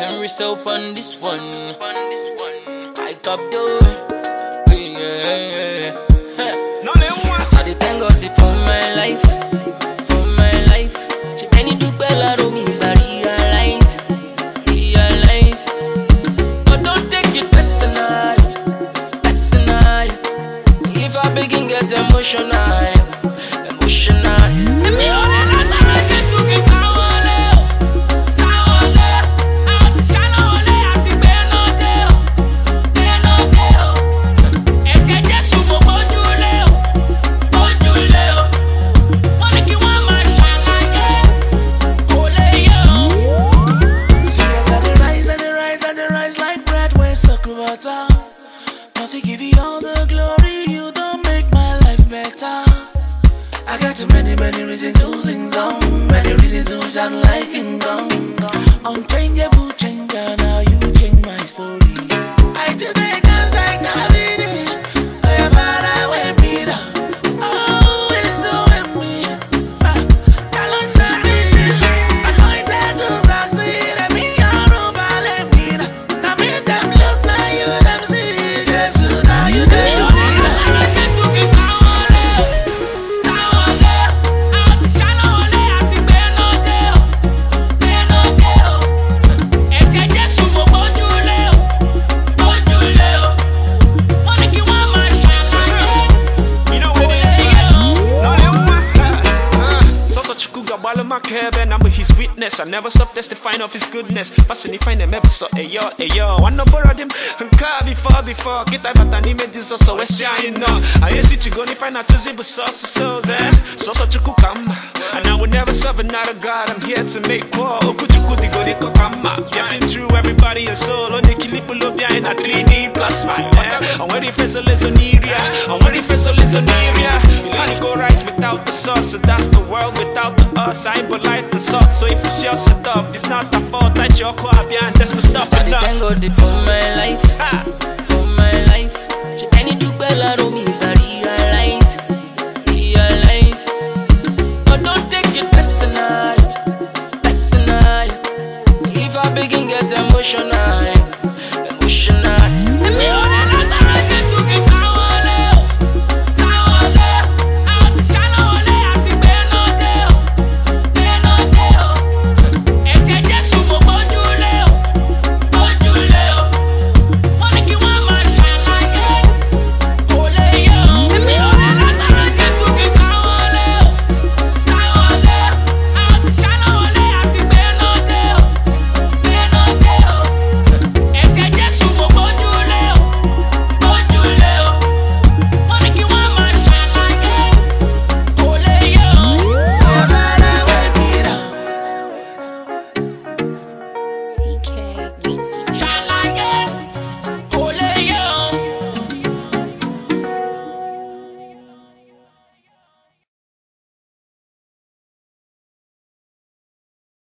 Henry soap on this one. I top door. Yeah. I saw the thank God for my life. For my life. She any do bella to me, but realize. But don't take it personal. If I begin get emotional. Let me hold it like my right to get sour. To give you all the glory, you don't make my life better. I got too many reasons to sing song, many reasons to shine like income. Unchangeable changer, now you change my story. I today dance like David, wherever I went me down, always doing me. Alongside me, anointed to succeed, and me and Ruba let me down. Now make them look, now you them see. You do I'm his witness. I never stop testifying of his goodness. Fascinating them ever so ayo. One number of them car before. Get that but I made this also we're saying no. I see you gonna find out to zip so so such a kukama. And I will never serve another God. I'm here to make war. Yes, it's true, everybody is soul. On the kilipulo behind a 3D plasma. I'm ready for the lesoneria. You can't go rise without the sauce. So that's the world without the us. I ain't polite the salt. So if it's your setup, it's not a fault that you're quite behind. That's my stuff. I thank God for my life. For my life. She any do bella to me, but realize. But don't take it personal. If I begin get emotional.